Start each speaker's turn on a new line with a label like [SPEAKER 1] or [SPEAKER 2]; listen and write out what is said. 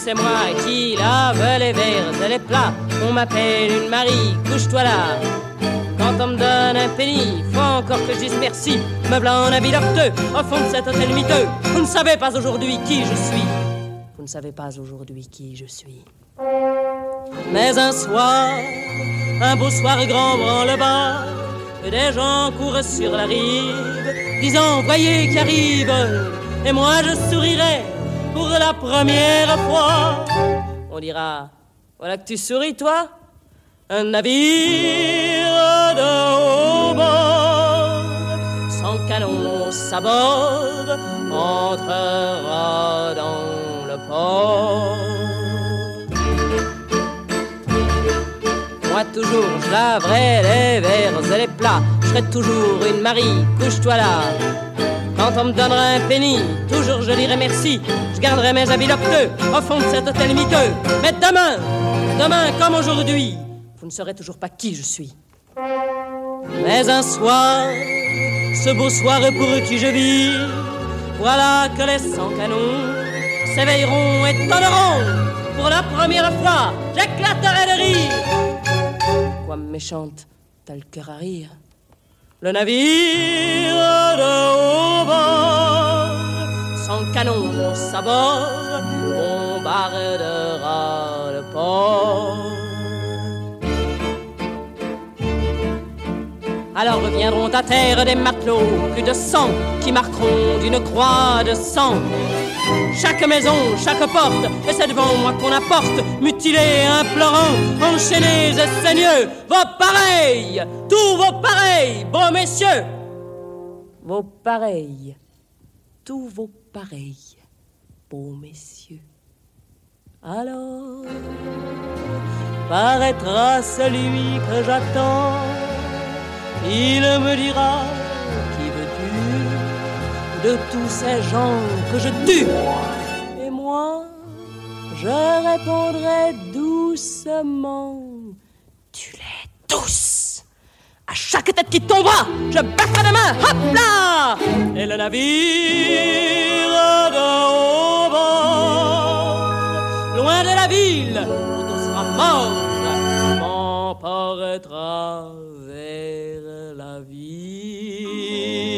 [SPEAKER 1] c'est moi qui lave les verres et les plats. On m'appelle une Marie, couche-toi là. Quand on me donne un penny, faut encore que je dise merci. Me blanc en habit docteux, au fond de cet hôtel miteux. Vous ne savez pas aujourd'hui qui je suis. Vous ne savez pas aujourd'hui qui je suis. Mais un soir, un beau soir grand branle-bas, des gens courent sur la rive, disant voyez qui arrive. Et moi je sourirai pour la première fois. On dira voilà que tu souris toi. Un navire de haut bord, sans canon à bord, entrera dans le port. Moi toujours je laverai les verres et les plats, je serai toujours une Marie, couche-toi là. Quand on me donnera un penny, toujours je dirai merci. Je garderai mes habits locteux au fond de cet hôtel miteux. Mais demain comme aujourd'hui, vous ne saurez toujours pas qui je suis. Mais un soir, ce beau soir pour qui je vis, voilà que les 100 canons s'éveilleront et tonneront. Pour la première fois, j'éclaterai de rire. Quoi méchante, t'as le cœur à rire. Le navire de haut bord, sans canon à bord, bombardera le port. Alors reviendront à terre des matelots, plus de 100, qui marqueront d'une croix de sang chaque maison, chaque porte, et c'est devant moi qu'on apporte, mutilés, implorants, enchaînés et saigneux, vos pareils, tous vos pareils, beaux messieurs, vos pareils, tous vos pareils, beaux messieurs. Alors paraîtra celui que j'attends. Il me dira, qui veux-tu de tous ces gens que je tue? Et moi, je répondrai doucement, tue-les tous. À chaque tête qui tombera, je battrai de main, hop là. Et le navire de haut bord, loin de la ville, quand on sera mort, m'emportera vers la vie.